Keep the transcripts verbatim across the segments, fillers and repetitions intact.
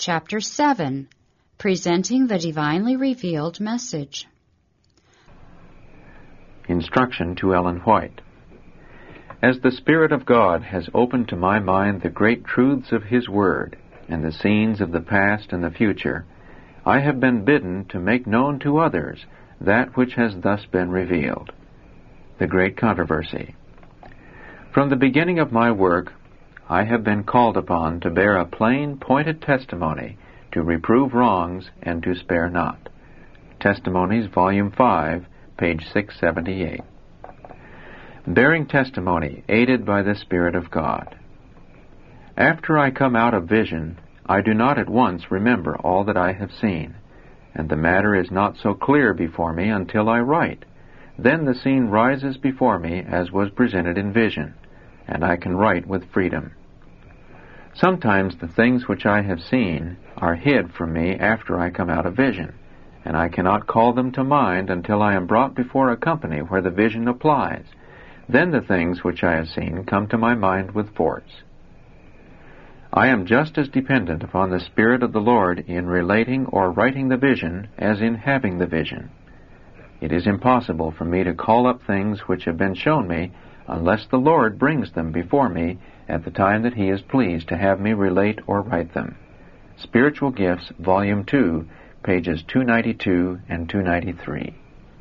Chapter seven, Presenting the Divinely Revealed Message. Instruction to Ellen White. As the Spirit of God has opened to my mind the great truths of His Word and the scenes of the past and the future, I have been bidden to make known to others that which has thus been revealed. The Great Controversy. From the beginning of my work, I have been called upon to bear a plain, pointed testimony, to reprove wrongs, and to spare not. Testimonies, Volume five, page six seventy-eight. Bearing testimony, aided by the Spirit of God. After I come out of vision, I do not at once remember all that I have seen, and the matter is not so clear before me until I write. Then the scene rises before me as was presented in vision, and I can write with freedom. Sometimes the things which I have seen are hid from me after I come out of vision, and I cannot call them to mind until I am brought before a company where the vision applies. Then the things which I have seen come to my mind with force. I am just as dependent upon the Spirit of the Lord in relating or writing the vision as in having the vision. It is impossible for me to call up things which have been shown me unless the Lord brings them before me at the time that He is pleased to have me relate or write them. Spiritual Gifts, Volume two, pages two ninety-two and two ninety-three.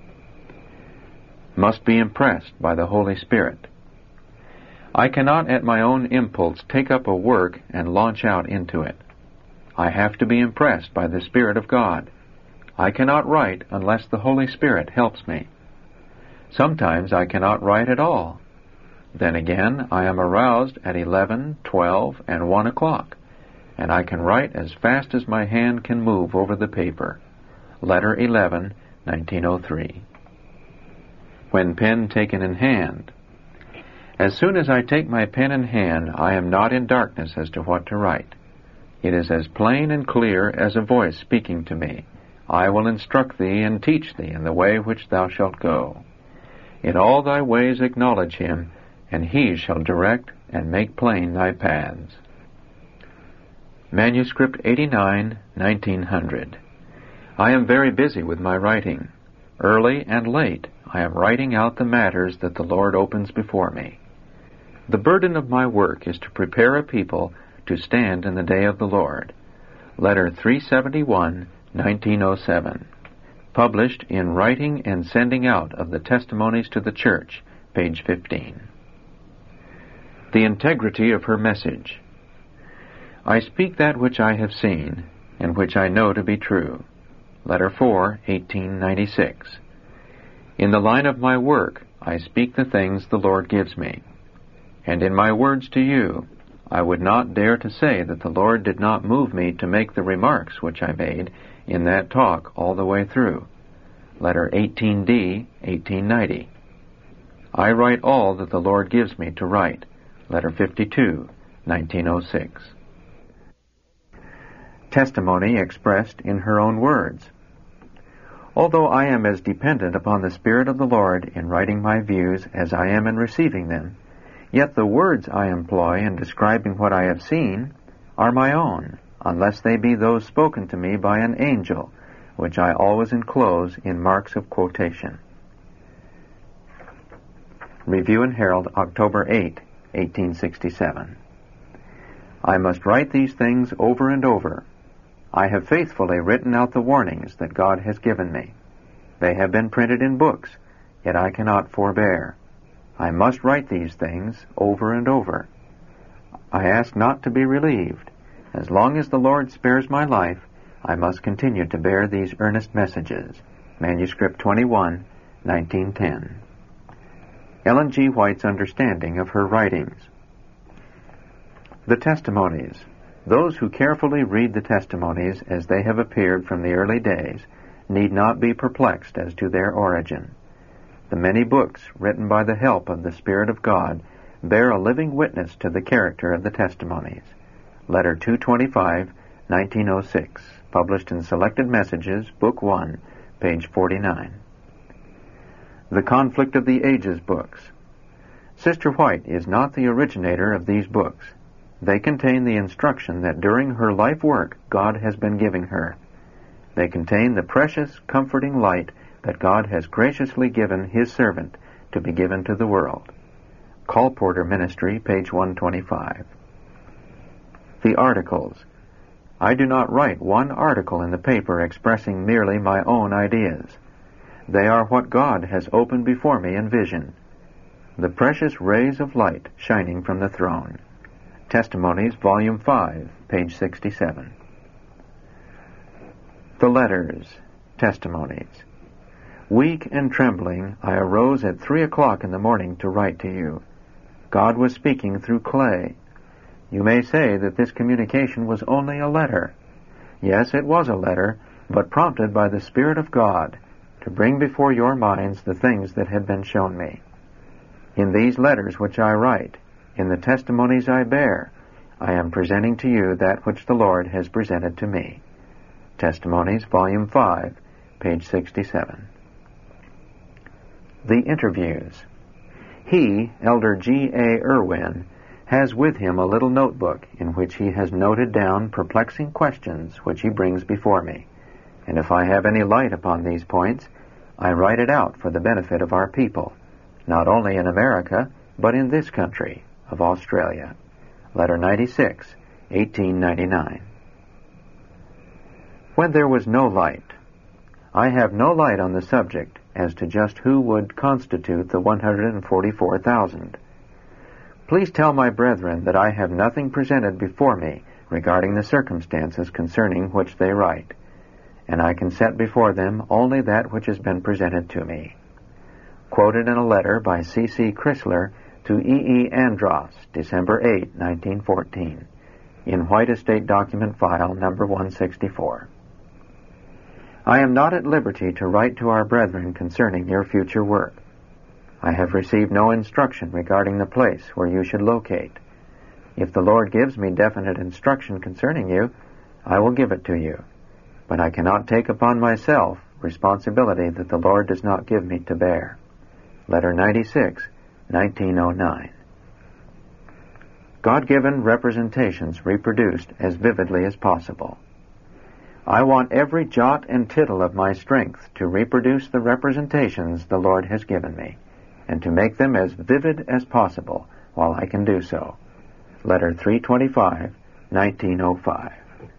Must be impressed by the Holy Spirit. I cannot at my own impulse take up a work and launch out into it. I have to be impressed by the Spirit of God. I cannot write unless the Holy Spirit helps me. Sometimes I cannot write at all. Then again, I am aroused at eleven, twelve, and one o'clock, and I can write as fast as my hand can move over the paper. Letter eleven, nineteen oh three. When pen taken in hand. As soon as I take my pen in hand, I am not in darkness as to what to write. It is as plain and clear as a voice speaking to me. I will instruct thee and teach thee in the way which thou shalt go. In all thy ways acknowledge Him, and He shall direct and make plain thy paths. Manuscript eighty-nine, nineteen hundred. I am very busy with my writing. Early and late I am writing out the matters that the Lord opens before me. The burden of my work is to prepare a people to stand in the day of the Lord. Letter three seventy-one, nineteen oh seven. Published in Writing and Sending Out of the Testimonies to the Church, page fifteen. The integrity of her message. I speak that which I have seen, and which I know to be true. Letter four, eighteen ninety-six. In the line of my work, I speak the things the Lord gives me. And in my words to you, I would not dare to say that the Lord did not move me to make the remarks which I made in that talk all the way through. Letter eighteen D, eighteen ninety. I write all that the Lord gives me to write. Letter fifty-two, nineteen oh six. Testimony expressed in her own words. Although I am as dependent upon the Spirit of the Lord in writing my views as I am in receiving them, yet the words I employ in describing what I have seen are my own, unless they be those spoken to me by an angel, which I always enclose in marks of quotation. Review and Herald, October eighth, eighteen sixty-seven. I must write these things over and over. I have faithfully written out the warnings that God has given me. They have been printed in books, yet I cannot forbear. I must write these things over and over. I ask not to be relieved. As long as the Lord spares my life, I must continue to bear these earnest messages. Manuscript twenty-one, nineteen ten. Ellen G. White's understanding of her writings. The testimonies. Those who carefully read the testimonies as they have appeared from the early days need not be perplexed as to their origin. The many books written by the help of the Spirit of God bear a living witness to the character of the testimonies. Letter two twenty-five, nineteen oh six, published in Selected Messages, Book one, page forty-nine. The Conflict of the Ages books. Sister White is not the originator of these books. They contain the instruction that during her life work God has been giving her. They contain the precious, comforting light that God has graciously given His servant to be given to the world. Colporter Ministry, page one twenty-five. The articles. I do not write one article in the paper expressing merely my own ideas. They are what God has opened before me in vision. The precious rays of light shining from the throne. Testimonies, Volume five, page sixty-seven. The letters, testimonies. Weak and trembling, I arose at three o'clock in the morning to write to you. God was speaking through clay. You may say that this communication was only a letter. Yes, it was a letter, but prompted by the Spirit of God to bring before your minds the things that had been shown me. In these letters which I write, in the testimonies I bear, I am presenting to you that which the Lord has presented to me. Testimonies, Volume five, page sixty-seven. The interviews. He, Elder G A Irwin, has with him a little notebook in which he has noted down perplexing questions which he brings before me, and if I have any light upon these points, I write it out for the benefit of our people, not only in America, but in this country of Australia. Letter ninety-six, eighteen ninety-nine. When there was no light. I have no light on the subject as to just who would constitute the one hundred forty-four thousand. Please tell my brethren that I have nothing presented before me regarding the circumstances concerning which they write, and I can set before them only that which has been presented to me. Quoted in a letter by C C Chrysler to E E Andros, December eighth, nineteen fourteen, in White Estate Document File number one sixty-four. I am not at liberty to write to our brethren concerning your future work. I have received no instruction regarding the place where you should locate. If the Lord gives me definite instruction concerning you, I will give it to you. But I cannot take upon myself responsibility that the Lord does not give me to bear. Letter ninety-six, nineteen oh nine. God-given representations reproduced as vividly as possible. I want every jot and tittle of my strength to reproduce the representations the Lord has given me, and to make them as vivid as possible while I can do so. Letter three twenty-five, nineteen oh five.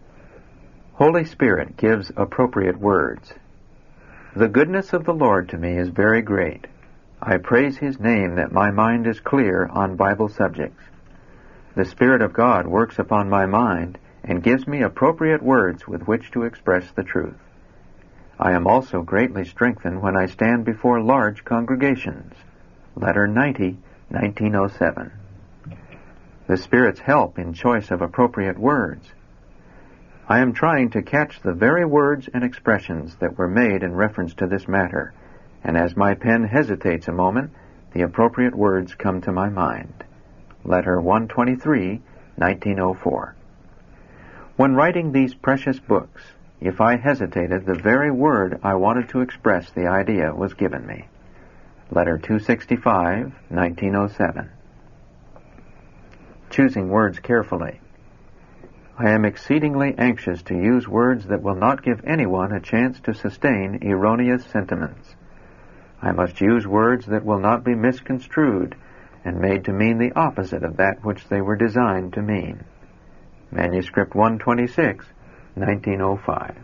Holy Spirit gives appropriate words. The goodness of the Lord to me is very great. I praise His name that my mind is clear on Bible subjects. The Spirit of God works upon my mind and gives me appropriate words with which to express the truth. I am also greatly strengthened when I stand before large congregations. Letter ninety, nineteen oh seven. The Spirit's help in choice of appropriate words. I am trying to catch the very words and expressions that were made in reference to this matter, and as my pen hesitates a moment, the appropriate words come to my mind. Letter one twenty-three, nineteen oh four. When writing these precious books, if I hesitated, the very word I wanted to express the idea was given me. Letter two sixty-five, nineteen oh seven. Choosing words carefully. I am exceedingly anxious to use words that will not give anyone a chance to sustain erroneous sentiments. I must use words that will not be misconstrued and made to mean the opposite of that which they were designed to mean. Manuscript one twenty-six, nineteen oh five.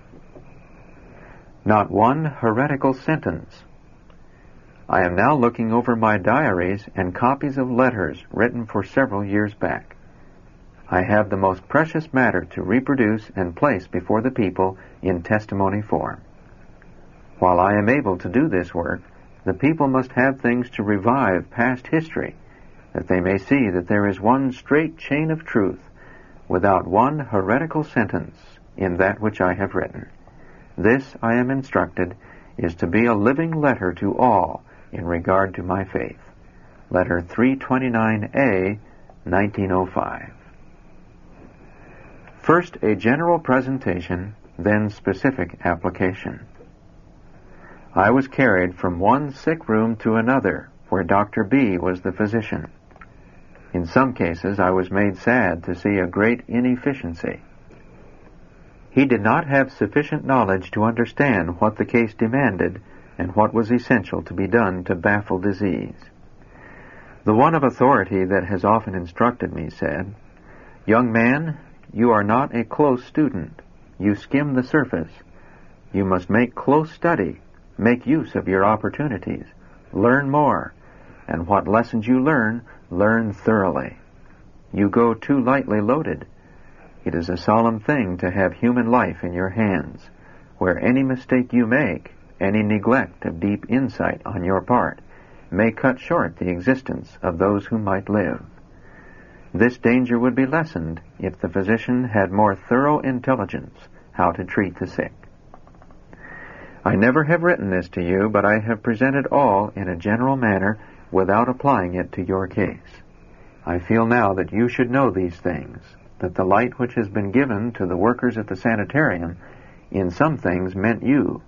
Not one heretical sentence. I am now looking over my diaries and copies of letters written for several years back. I have the most precious matter to reproduce and place before the people in testimony form. While I am able to do this work, the people must have things to revive past history, that they may see that there is one straight chain of truth, without one heretical sentence in that which I have written. This, I am instructed, is to be a living letter to all in regard to my faith. Letter three twenty-nine A, nineteen oh five. First a general presentation, then specific application. I was carried from one sick room to another, where Doctor B was the physician. In some cases, I was made sad to see a great inefficiency. He did not have sufficient knowledge to understand what the case demanded and what was essential to be done to baffle disease. The one of authority that has often instructed me said, "Young man, you are not a close student. You skim the surface. You must make close study, make use of your opportunities, learn more, and what lessons you learn, learn thoroughly. You go too lightly loaded. It is a solemn thing to have human life in your hands, where any mistake you make, any neglect of deep insight on your part, may cut short the existence of those who might live. This danger would be lessened if the physician had more thorough intelligence how to treat the sick." I never have written this to you, but I have presented all in a general manner without applying it to your case. I feel now that you should know these things, that the light which has been given to the workers at the sanitarium in some things meant you.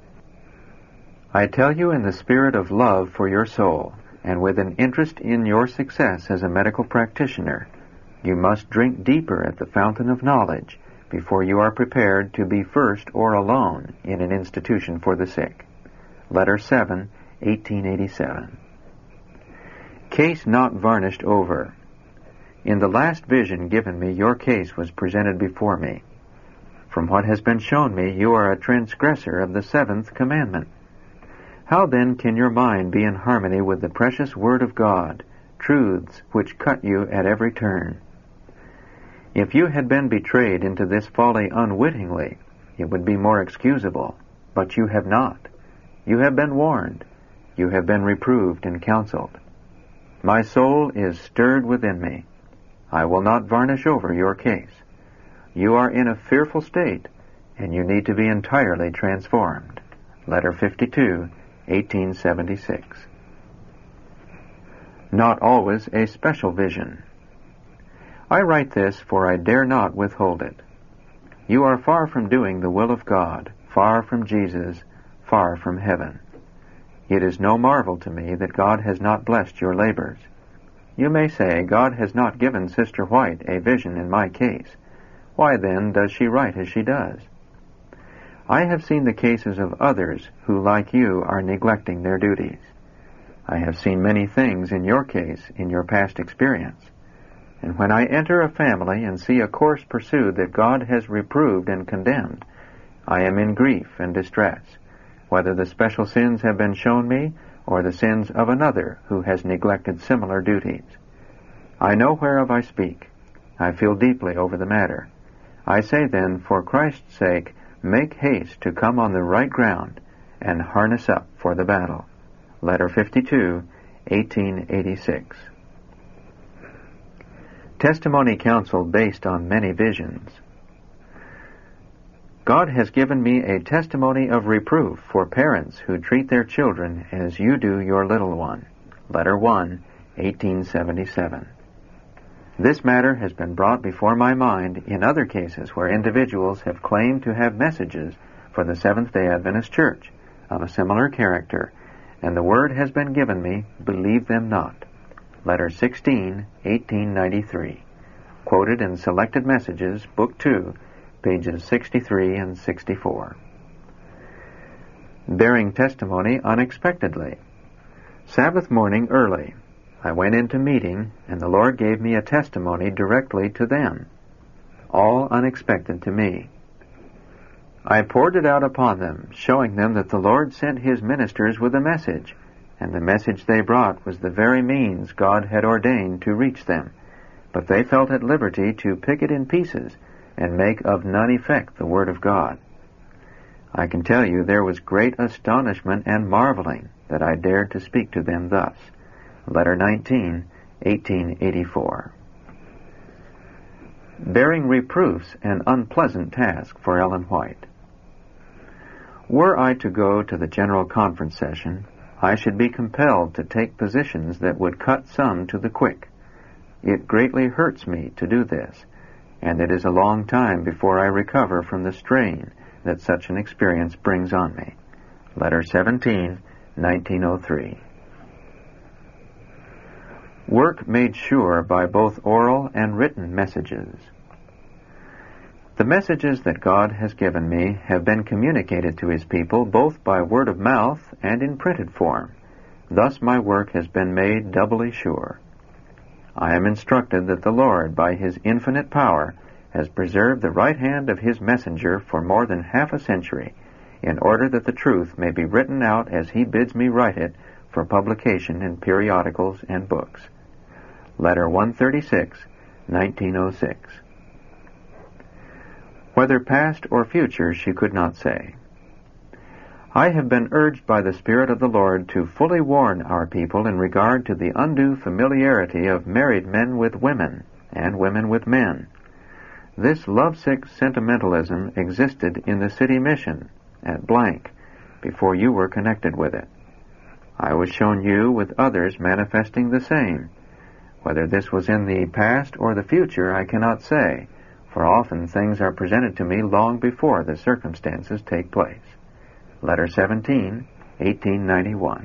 I tell you in the spirit of love for your soul, and with an interest in your success as a medical practitioner. You must drink deeper at the fountain of knowledge before you are prepared to be first or alone in an institution for the sick. Letter seven, eighteen eighty-seven. Case not varnished over. In the last vision given me, your case was presented before me. From what has been shown me, you are a transgressor of the seventh commandment. How then can your mind be in harmony with the precious Word of God, truths which cut you at every turn? If you had been betrayed into this folly unwittingly, it would be more excusable, but you have not. You have been warned. You have been reproved and counseled. My soul is stirred within me. I will not varnish over your case. You are in a fearful state, and you need to be entirely transformed. Letter fifty-two, eighteen seventy-six. Not always a special vision. I write this, for I dare not withhold it. You are far from doing the will of God, far from Jesus, far from heaven. It is no marvel to me that God has not blessed your labors. You may say, God has not given Sister White a vision in my case. Why then does she write as she does? I have seen the cases of others who, like you, are neglecting their duties. I have seen many things in your case in your past experience. And when I enter a family and see a course pursued that God has reproved and condemned, I am in grief and distress, whether the special sins have been shown me or the sins of another who has neglected similar duties. I know whereof I speak. I feel deeply over the matter. I say then, for Christ's sake, make haste to come on the right ground and harness up for the battle. Letter fifty-two, eighteen eighty-six. Testimony counsel based on many visions. God has given me a testimony of reproof for parents who treat their children as you do your little one. Letter one, eighteen seventy-seven. This matter has been brought before my mind in other cases where individuals have claimed to have messages for the Seventh-day Adventist Church of a similar character, and the word has been given me, believe them not. Letter sixteen, eighteen ninety-three. Quoted in Selected Messages, Book two, pages sixty-three and sixty-four. Bearing testimony unexpectedly. Sabbath morning early, I went into meeting, and the Lord gave me a testimony directly to them, all unexpected to me. I poured it out upon them, showing them that the Lord sent His ministers with a message, and the message they brought was the very means God had ordained to reach them, but they felt at liberty to pick it in pieces and make of none effect the Word of God. I can tell you there was great astonishment and marveling that I dared to speak to them thus. Letter nineteen, eighteen eighty-four. Bearing reproofs an unpleasant task for Ellen White. Were I to go to the General Conference session, I should be compelled to take positions that would cut some to the quick. It greatly hurts me to do this, and it is a long time before I recover from the strain that such an experience brings on me. Letter seventeen, nineteen oh three. Work made sure by both oral and written messages. The messages that God has given me have been communicated to His people both by word of mouth and in printed form. Thus my work has been made doubly sure. I am instructed that the Lord, by His infinite power, has preserved the right hand of His messenger for more than half a century, in order that the truth may be written out as He bids me write it for publication in periodicals and books. Letter one thirty-six, nineteen oh six. Whether past or future she could not say. I have been urged by the Spirit of the Lord to fully warn our people in regard to the undue familiarity of married men with women and women with men. This lovesick sentimentalism existed in the city mission at blank before you were connected with it. I was shown you with others manifesting the same. Whether this was in the past or the future I cannot say, for often things are presented to me long before the circumstances take place. Letter seventeen, eighteen ninety-one.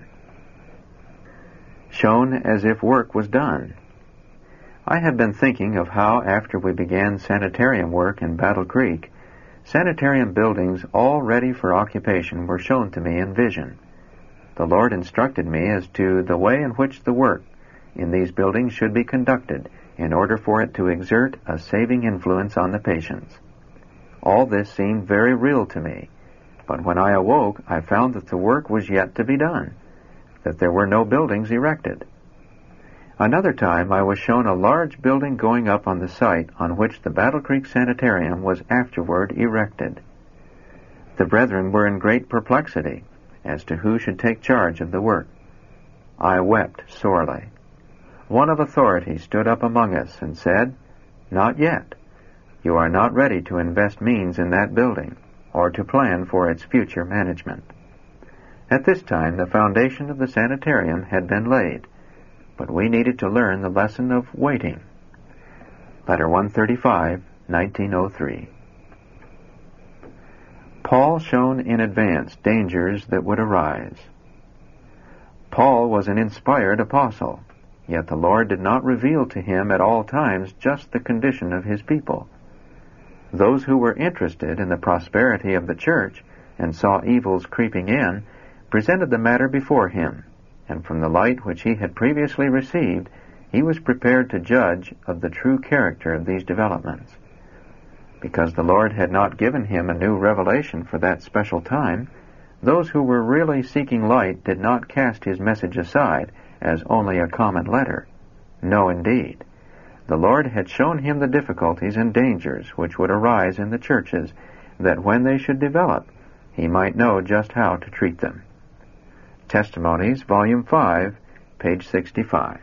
Shown as if work was done. I have been thinking of how, after we began sanitarium work in Battle Creek, sanitarium buildings all ready for occupation were shown to me in vision. The Lord instructed me as to the way in which the work in these buildings should be conducted in order for it to exert a saving influence on the patients. All this seemed very real to me, but when I awoke, I found that the work was yet to be done, that there were no buildings erected. Another time I was shown a large building going up on the site on which the Battle Creek Sanitarium was afterward erected. The brethren were in great perplexity as to who should take charge of the work. I wept sorely. One of authority stood up among us and said, "Not yet. You are not ready to invest means in that building, or to plan for its future management." At this time the foundation of the sanitarium had been laid, but we needed to learn the lesson of waiting. Letter one thirty-five, nineteen oh three. Paul shown in advance dangers that would arise. Paul was an inspired apostle, yet the Lord did not reveal to him at all times just the condition of His people. Those who were interested in the prosperity of the church and saw evils creeping in presented the matter before him, and from the light which he had previously received, he was prepared to judge of the true character of these developments. Because the Lord had not given him a new revelation for that special time, those who were really seeking light did not cast his message aside as only a common letter. No, indeed. The Lord had shown him the difficulties and dangers which would arise in the churches, that when they should develop, he might know just how to treat them. Testimonies, Volume five, page sixty-five.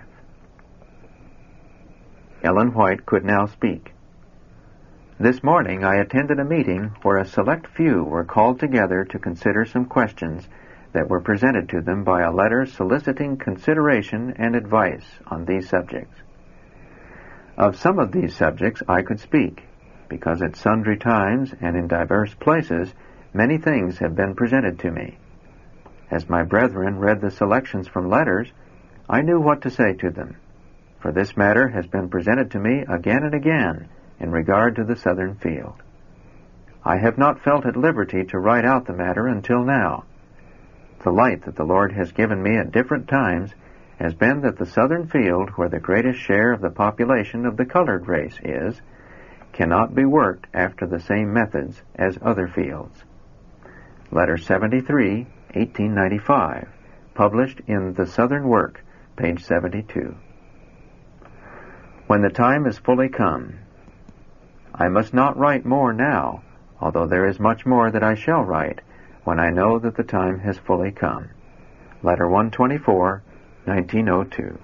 Ellen White could now speak. This morning I attended a meeting where a select few were called together to consider some questions that were presented to them by a letter soliciting consideration and advice on these subjects. Of some of these subjects I could speak, because at sundry times and in diverse places many things have been presented to me. As my brethren read the selections from letters, I knew what to say to them, for this matter has been presented to me again and again in regard to the southern field. I have not felt at liberty to write out the matter until now. The light that the Lord has given me at different times has been that the southern field, where the greatest share of the population of the colored race is, cannot be worked after the same methods as other fields. Letter seventy-three, eighteen ninety-five, published in The Southern Work, page seventy-two. When the time is fully come, I must not write more now, although there is much more that I shall write when I know that the time has fully come. Letter one twenty-four, nineteen oh two.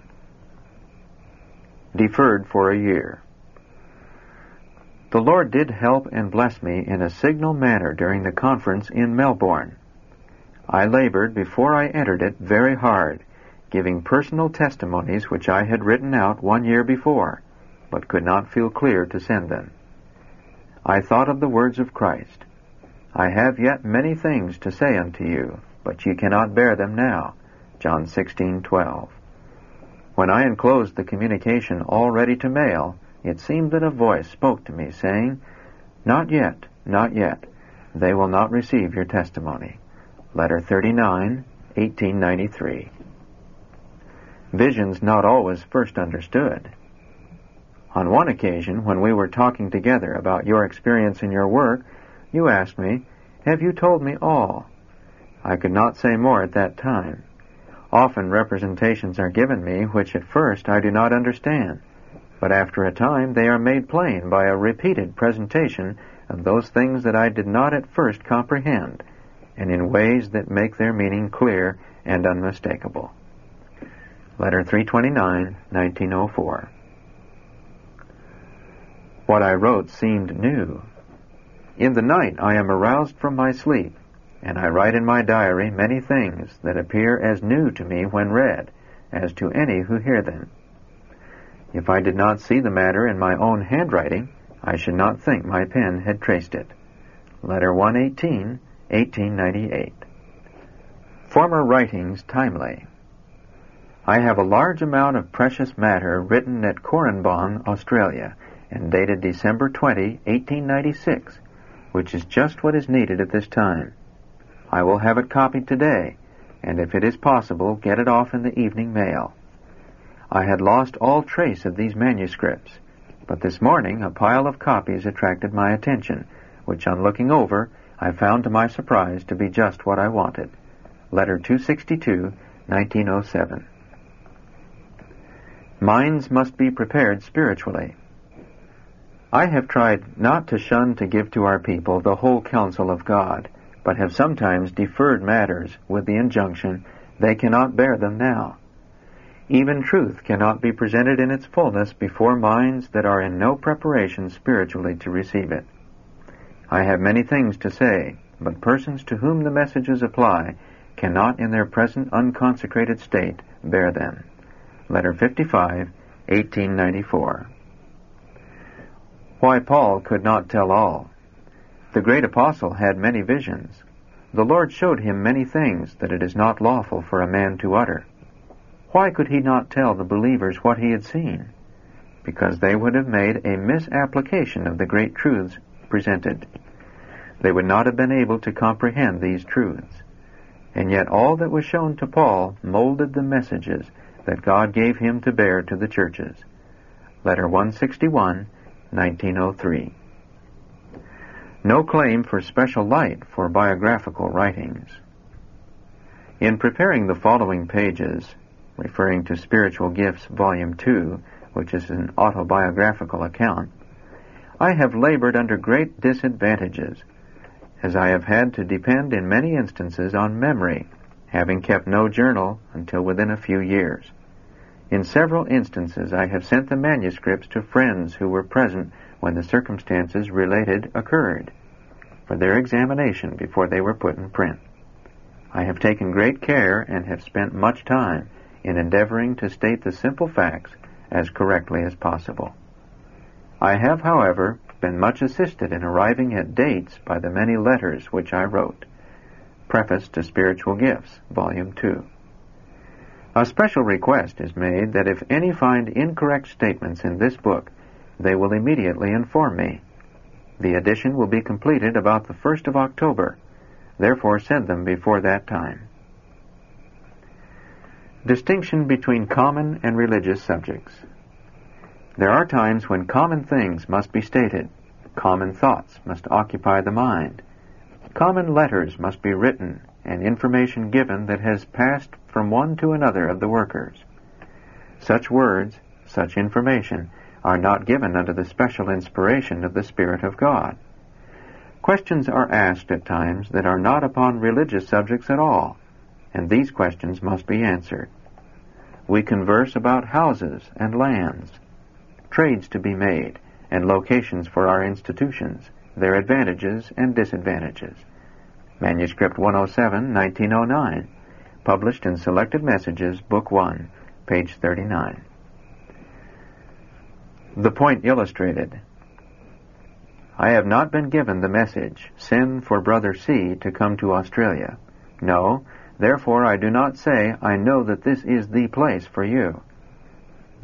Deferred for a year. The Lord did help and bless me in a signal manner during the conference in Melbourne. I labored before I entered it very hard, giving personal testimonies which I had written out one year before, but could not feel clear to send them. I thought of the words of Christ, "I have yet many things to say unto you, but ye cannot bear them now." John sixteen twelve. When I enclosed the communication all ready to mail, it seemed that a voice spoke to me, saying, "Not yet, not yet. They will not receive your testimony." Letter thirty-nine, eighteen ninety-three. Visions not always first understood. On one occasion, when we were talking together about your experience in your work, you asked me, "Have you told me all?" I could not say more at that time. Often representations are given me which at first I do not understand, but after a time they are made plain by a repeated presentation of those things that I did not at first comprehend, and in ways that make their meaning clear and unmistakable. Letter three twenty-nine, nineteen oh four. What I wrote seemed new. In the night I am aroused from my sleep, and I write in my diary many things that appear as new to me when read, as to any who hear them. If I did not see the matter in my own handwriting, I should not think my pen had traced it. Letter one eighteen, eighteen ninety-eight. Former writings timely. I have a large amount of precious matter written at Corranbon, Australia, and dated December twentieth, eighteen ninety-six, which is just what is needed at this time. I will have it copied today, and if it is possible, get it off in the evening mail. I had lost all trace of these manuscripts, but this morning a pile of copies attracted my attention, which on looking over I found to my surprise to be just what I wanted. Letter two sixty-two, nineteen oh seven. Minds must be prepared spiritually. I have tried not to shun to give to our people the whole counsel of God, but have sometimes deferred matters with the injunction, "They cannot bear them now." Even truth cannot be presented in its fullness before minds that are in no preparation spiritually to receive it. I have many things to say, but persons to whom the messages apply cannot in their present unconsecrated state bear them. Letter fifty-five, eighteen ninety-four. Why Paul could not tell all. The great apostle had many visions. The Lord showed him many things that it is not lawful for a man to utter. Why could he not tell the believers what he had seen? Because they would have made a misapplication of the great truths presented. They would not have been able to comprehend these truths. And yet all that was shown to Paul molded the messages that God gave him to bear to the churches. Letter one sixty-one, nineteen oh three. No claim for special light for biographical writings. In preparing the following pages, referring to Spiritual Gifts, Volume two, which is an autobiographical account, I have labored under great disadvantages, as I have had to depend in many instances on memory, having kept no journal until within a few years. In several instances I have sent the manuscripts to friends who were present when the circumstances related occurred, for their examination before they were put in print. I have taken great care and have spent much time in endeavoring to state the simple facts as correctly as possible. I have, however, been much assisted in arriving at dates by the many letters which I wrote. Preface to Spiritual Gifts, Volume two. A special request is made that if any find incorrect statements in this book, they will immediately inform me. The edition will be completed about the first of October. Therefore send them before that time. Distinction between common and religious subjects. There are times when common things must be stated. Common thoughts must occupy the mind. Common letters must be written and information given that has passed from one to another of the workers. Such words, such information, are not given under the special inspiration of the Spirit of God. Questions are asked at times that are not upon religious subjects at all, and these questions must be answered. We converse about houses and lands, trades to be made, and locations for our institutions, their advantages and disadvantages. Manuscript one oh seven, nineteen oh nine, published in Selected Messages, Book one, page thirty-nine. The point illustrated. I have not been given the message, "Send for Brother C to come to Australia." No, therefore I do not say I know that this is the place for you.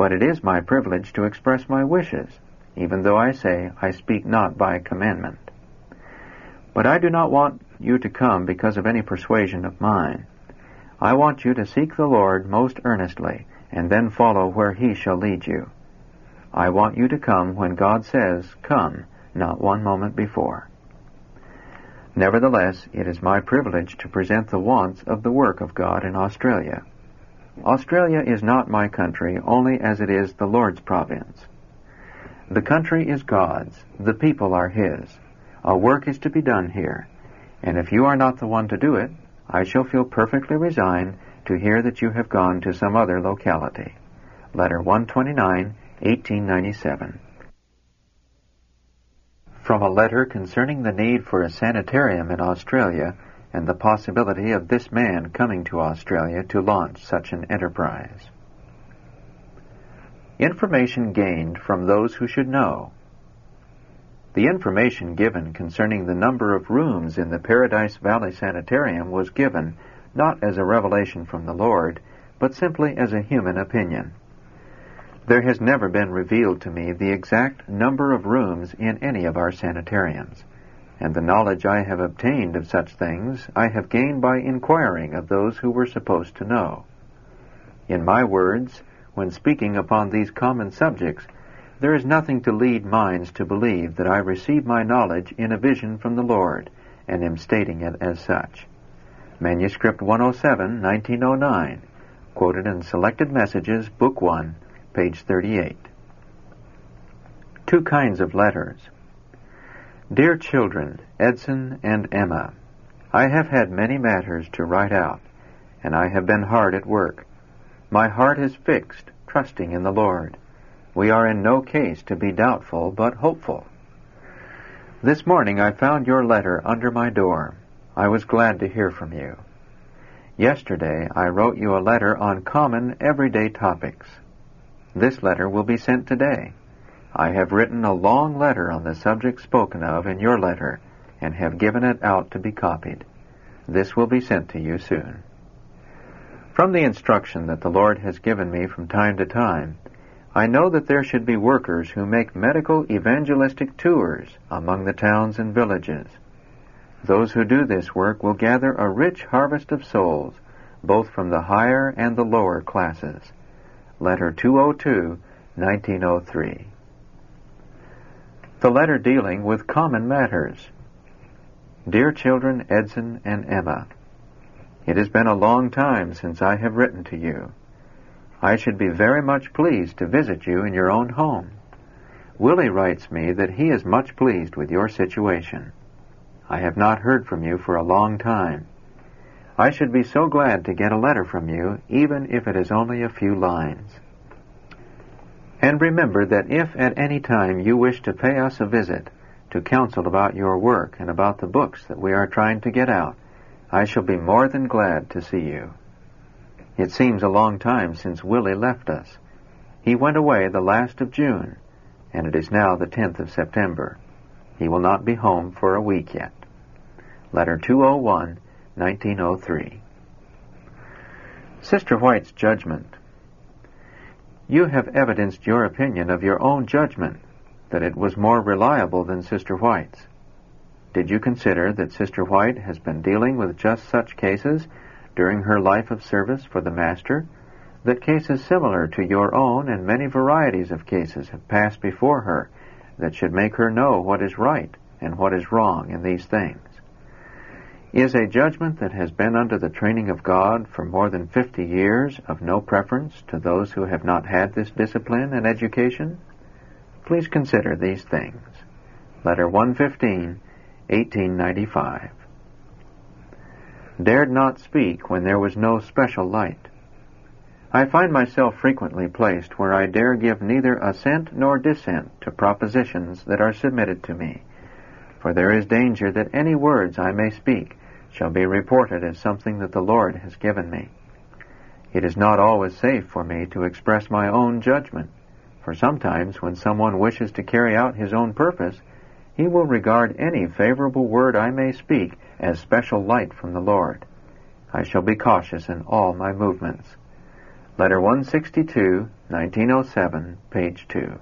but it is my privilege to express my wishes, even though I say I speak not by commandment. But I do not want you to come because of any persuasion of mine. I want you to seek the Lord most earnestly, and then follow where He shall lead you. I want you to come when God says, come, not one moment before. Nevertheless, it is my privilege to present the wants of the work of God in Australia. Australia is not my country only as it is the Lord's province. The country is God's, the people are His. A work is to be done here, and if you are not the one to do it, I shall feel perfectly resigned to hear that you have gone to some other locality. Letter one twenty-nine, eighteen ninety-seven. From a letter concerning the need for a sanitarium in Australia and the possibility of this man coming to Australia to launch such an enterprise. Information gained from those who should know. The information given concerning the number of rooms in the Paradise Valley Sanitarium was given not as a revelation from the Lord, but simply as a human opinion. There has never been revealed to me the exact number of rooms in any of our sanitariums, and the knowledge I have obtained of such things I have gained by inquiring of those who were supposed to know. In my words, when speaking upon these common subjects, there is nothing to lead minds to believe that I receive my knowledge in a vision from the Lord, and am stating it as such. Manuscript one oh seven, nineteen oh nine, quoted in Selected Messages, Book one, page thirty-eight. Two kinds of letters. Dear children, Edson and Emma, I have had many matters to write out, and I have been hard at work. My heart is fixed, trusting in the Lord. We are in no case to be doubtful, but hopeful. This morning I found your letter under my door. I was glad to hear from you. Yesterday I wrote you a letter on common, everyday topics. This letter will be sent today. I have written a long letter on the subject spoken of in your letter, and have given it out to be copied. This will be sent to you soon. From the instruction that the Lord has given me from time to time, I know that there should be workers who make medical evangelistic tours among the towns and villages. Those who do this work will gather a rich harvest of souls, both from the higher and the lower classes. Letter two oh two, nineteen oh three. The letter dealing with common matters. Dear children Edson and Emma, it has been a long time since I have written to you. I should be very much pleased to visit you in your own home. Willie writes me that he is much pleased with your situation. I have not heard from you for a long time. I should be so glad to get a letter from you, even if it is only a few lines. And remember that if at any time you wish to pay us a visit, to counsel about your work and about the books that we are trying to get out, I shall be more than glad to see you. It seems a long time since Willie left us. He went away the last of June, and it is now the tenth of September. He will not be home for a week yet. Letter two oh one, nineteen oh three. Sister White's judgment. You have evidenced your opinion of your own judgment, that it was more reliable than Sister White's. Did you consider that Sister White has been dealing with just such cases during her life of service for the Master, that cases similar to your own and many varieties of cases have passed before her that should make her know what is right and what is wrong in these things? Is a judgment that has been under the training of God for more than fifty years of no preference to those who have not had this discipline and education? Please consider these things. Letter one fifteen, eighteen ninety-five. Dared not speak when there was no special light. I find myself frequently placed where I dare give neither assent nor dissent to propositions that are submitted to me, for there is danger that any words I may speak shall be reported as something that the Lord has given me. It is not always safe for me to express my own judgment, for sometimes when someone wishes to carry out his own purpose, he will regard any favorable word I may speak as special light from the Lord. I shall be cautious in all my movements. Letter one sixty-two, nineteen oh seven, page two.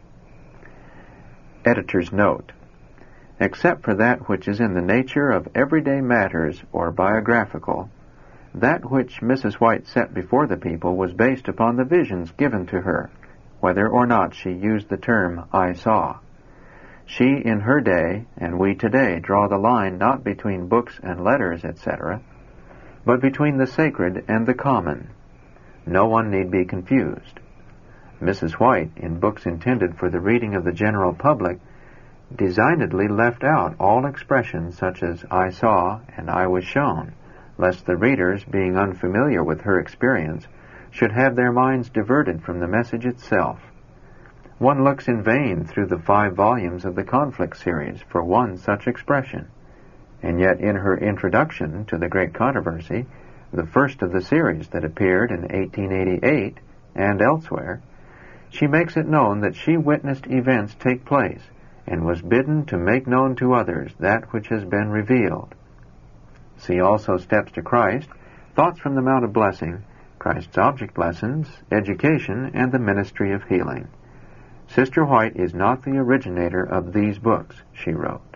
Editor's note. Except for that which is in the nature of everyday matters or biographical, that which Missus White set before the people was based upon the visions given to her, whether or not she used the term "I saw." She in her day, and we today, draw the line not between books and letters, et cetera, but between the sacred and the common. No one need be confused. Missus White, in books intended for the reading of the general public, designedly left out all expressions such as "I saw" and "I was shown," lest the readers, being unfamiliar with her experience, should have their minds diverted from the message itself. One looks in vain through the five volumes of the Conflict series for one such expression, and yet in her introduction to the Great Controversy, the first of the series that appeared in eighteen eighty-eight and elsewhere, she makes it known that she witnessed events take place and was bidden to make known to others that which has been revealed. See also Steps to Christ, Thoughts from the Mount of Blessing, Christ's Object Lessons, Education, and the Ministry of Healing. Sister White is not the originator of these books, she wrote.